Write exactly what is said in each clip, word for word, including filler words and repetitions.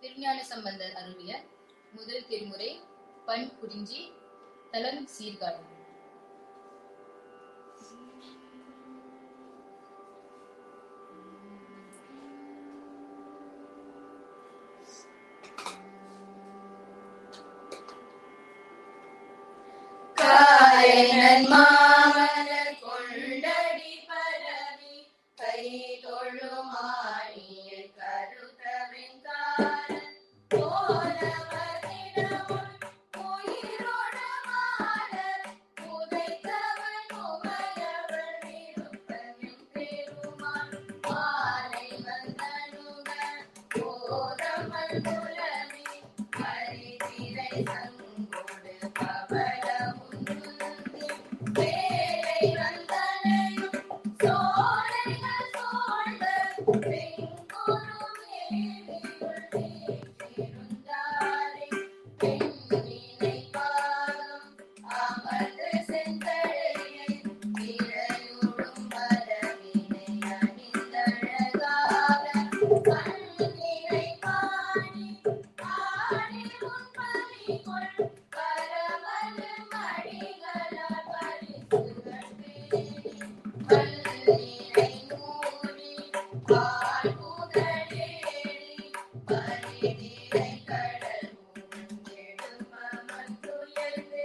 திருஞான சம்பந்தர் அருளிய முதல் திருமுறை பண் குறிஞ்சி தலம் சீர்காழி. மாமலர் கொண்டடி பரவி கை தொழும் ஆணியை கருத்தவின் காரன் போலவரிடமும் உயிரோடு மாலர் உதைத்தவன் உமையவள் விருப்பமின் பெருமான் மாலை வந்தனுக போதமல் புலவி பரிதிரை சங்கோடு பவளமும் வேலை வந்தனையும் சோலைகள் சோழ்ந்த பெண்குரு மேலியுள் வீற்றிருந்தாரே பெண்ணினை பாகம் அமர்ந்து செந்தழையை இறையுடும் மரவினை அணிந்தழகாக கண்ணினை பாடி ஆடி உன் பலிகொள் பரமது மடிகளால் பரிசுகள் பேணி வல்லினை மூடி பால் புகழேறி பரிதிரை கடல் மூண்டெடுமமன் துயர்ந்து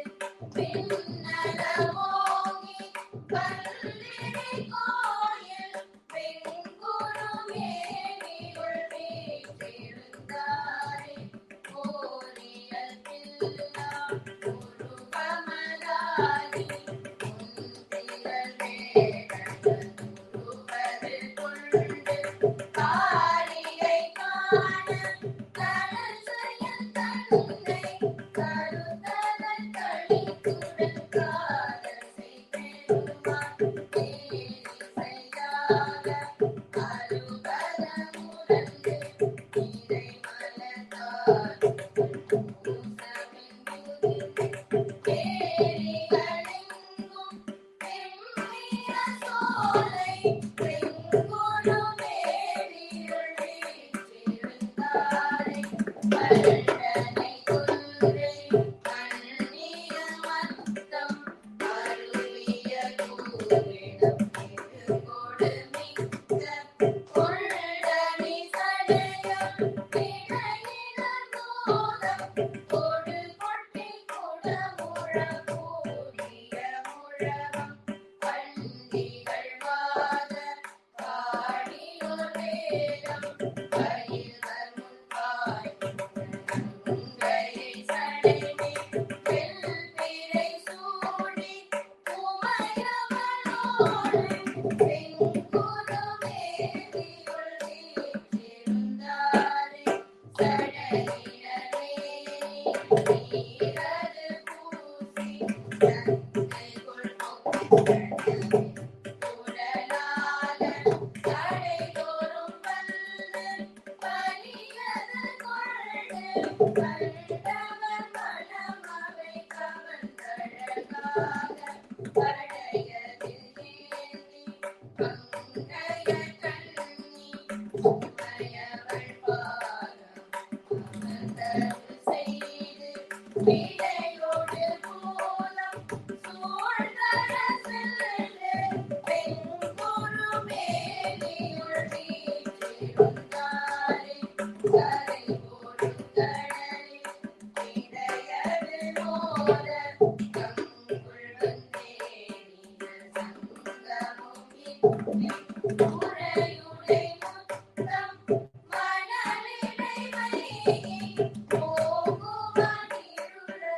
பின்னலமோங்கி பல்லினை கோயில் பெண்குரு மேனியுள் வீற்றிருந்தாரே கோரியல் பில்லா உருவமதாகி உந்திரல் வேடங்கள் உருவது கொண்டு காரிகை காண கடல் செயல் தன்னை கருத்ததன் களித்துடன் காதல் செய்தெழுமான் தேரிசையாக அருகத முரண்டு இறை மலர்த்தாள் பூசமின் பேரிகளெங்கும் பெண்ணிய சோலை பெண்குரு மேலியுள் வீற்றிருந்தாரே பல்லனை குன்றை கண்ணிய மத்தம் அருவிய கூவிடம் திருகொடு மிக்க கொள்ளணி சடையம் இணையினர் மோதம் கொடு கொட்டி குடமுழ கூடிய முழவம் பண்டிகள் வாத பாடியோர் வேதம் பயில்வர் முன்பாய் உங்கையை சடைமே வெல்பிறை சூடி உமையவளோடு பெண்குரு மேனியுள் வீற்றிருந்தாரே சடையினரே நீரது பூசி தந்தை கொள்ளும் உடலாளன் தடைதோறும் வல்லு பலியது கொண்டு கண்டவர் மனமவை கவர்ந்தழகாக படையதில் ஏந்தி பங்கைய கண்ணி உமையவள் பாகம் அமர்ந்தருள் செய்து விடையோடு பூலம் சூழ்ந்தர சென்று பெண்குரு மேலியுள் வீற்றிருந்தாரே கரை போடும் கடலில் இடையது மோத கங்குள் வந்தேறிய சங்கமும் இன்றி உரையுடை முத்தம் மணலிடை வைகி போகுமதிருள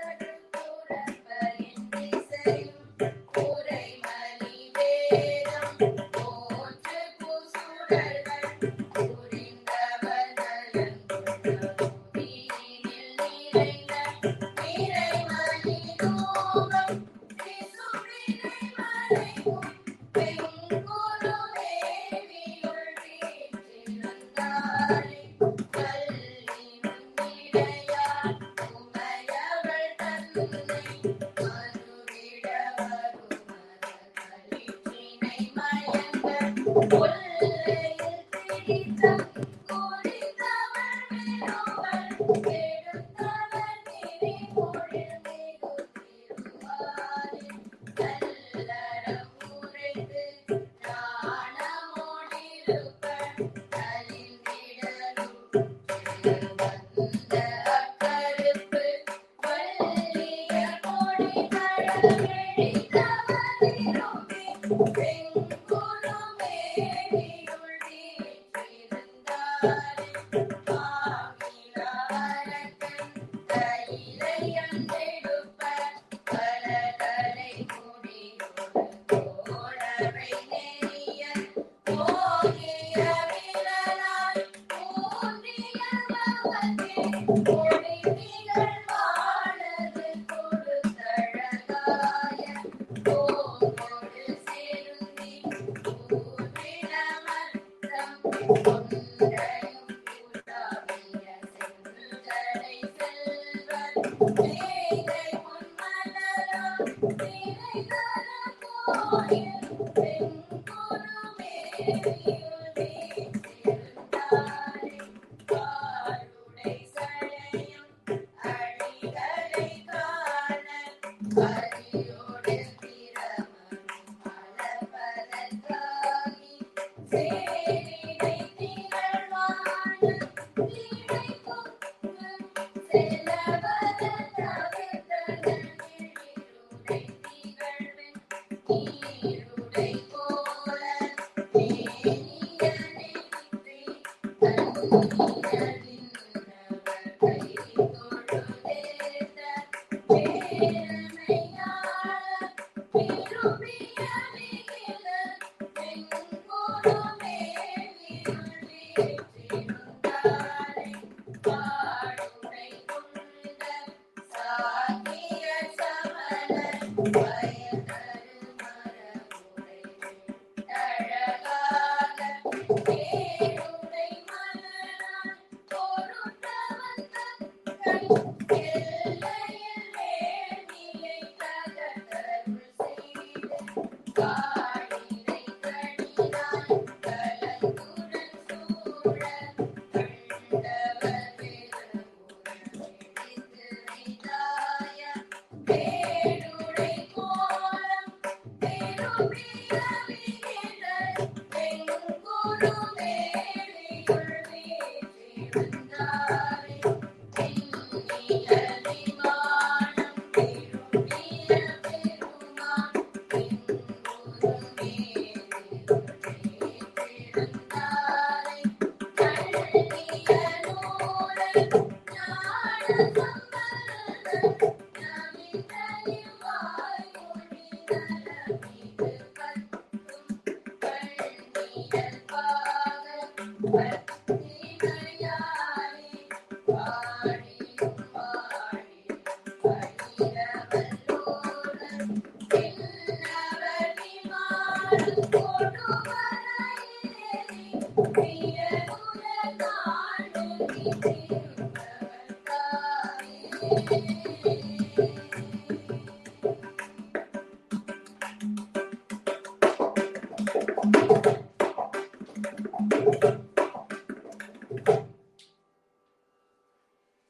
But